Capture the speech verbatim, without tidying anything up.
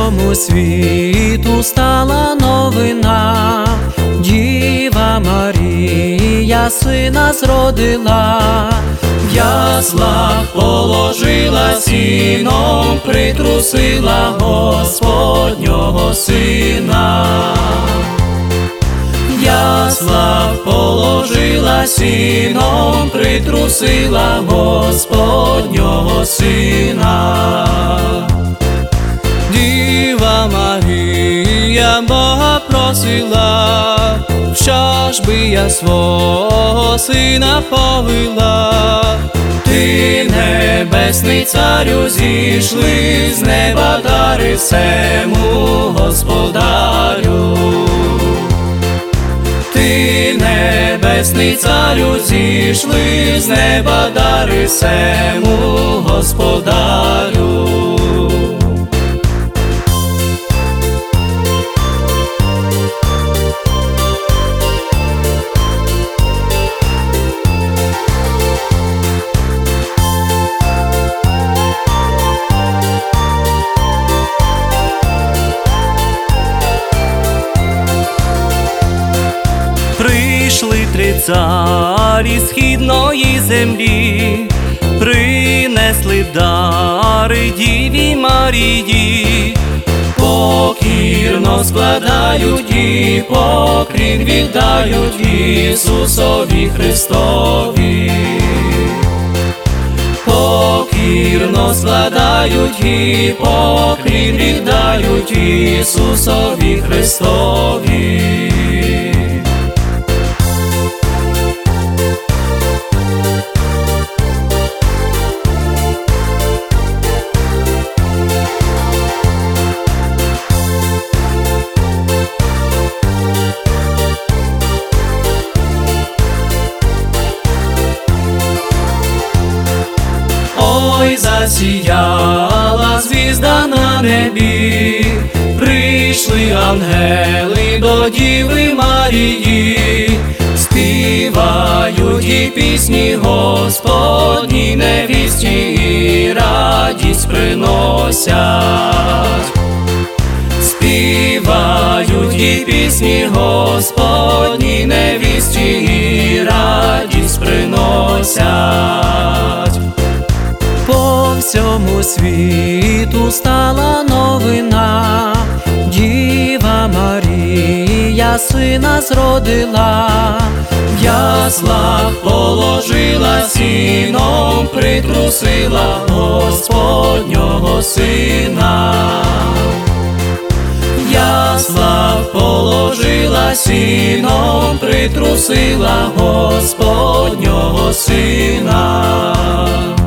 всьому світу стала новина, Діва Марія сина зродила, в яслах положила, сіном притрусила Господнього сина. В яслах положила, сіном притрусила Господнього сина. Діва Марія Бога просила, що ж би я свого сина повела. Ти, небесний царю, зійшли з неба дари всему Господарю. Ти, небесний царю, зійшли з неба дари всему Господарю. Прийшли три царі східної землі, принесли дари Діві Марії, покірно складають і поклін віддають Ісусові Христові. Покірно складають і поклін віддають Ісусові Христові. Ой, засіяла звізда на небі, прийшли ангели до Діви Марії, співають і пісні Господні невісті, і радість приносять. Співають і пісні Господні невісті, і радість приносять. По всьому світу стала новина, Діва Марія сина зродила, в яслах положила, сіном притрусила Господнього сина. В яслах положила, сіном притрусила Господнього сина.